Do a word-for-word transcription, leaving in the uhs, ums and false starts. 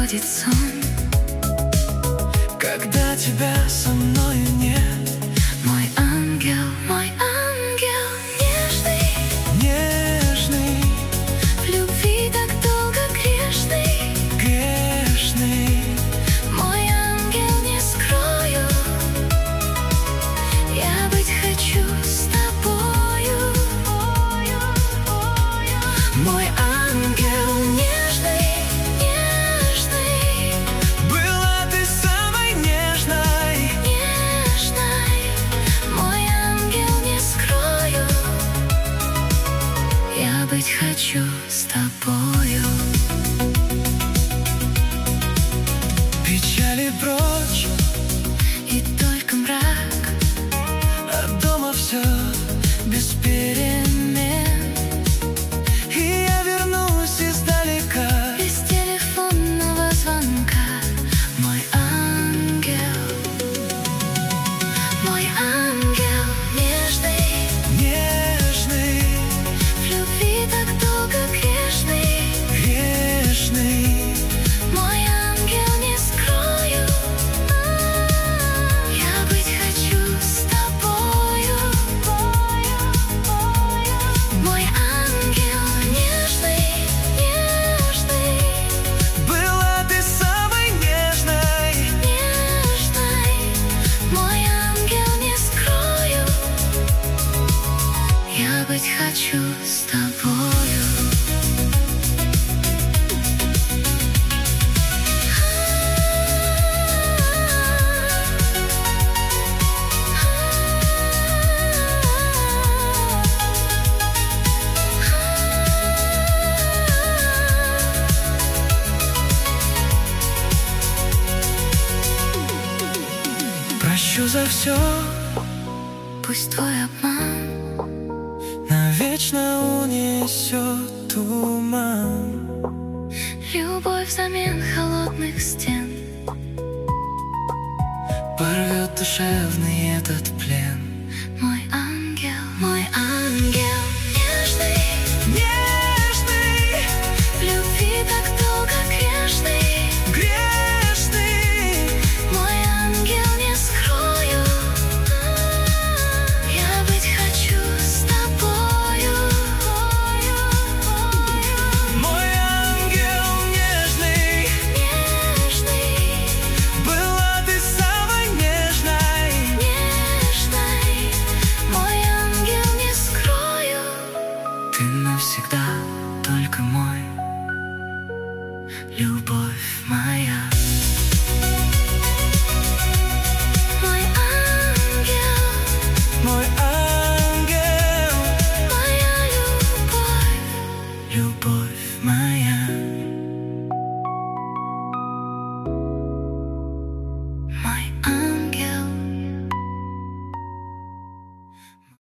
приходит сон, когда тебя со мною нет. мой ангел, мой ангел нежный, Нежный, в любви так долго грешный, грешный, мой ангел, не скрою, я быть хочу с тобою. Мой ангел нежный, нежный, была ты самой нежной. нежной, мой ангел, не скрою, я быть хочу с тобою. Печали прочь, И только мрак, от дома все без перемен. И я вернусь издалека, без телефонного звонка. Мой ангел, мой ангел нежный, нежный, в любви так долго грешный, грешный, мой ангел, не скрою, я быть хочу с тобою. Мой ангел нежный, нежный, была ты самой нежной. нежной, мой ангел, не скрою, я быть хочу с тобою. Прощу за все, Пусть твой обман навечно унесет туман. любовь взамен холодных стен Порвет душевный этот плен. мой ангел, мой ангел нежный, Нежный, в любви так долго грешный, грешный, мой ангел, не скрою, я быть хочу с тобою. мой ангел нежный, Нежный, была ты самой нежной. нежной, мой ангел, не скрою, Ты навсегда только мой, любовь моя.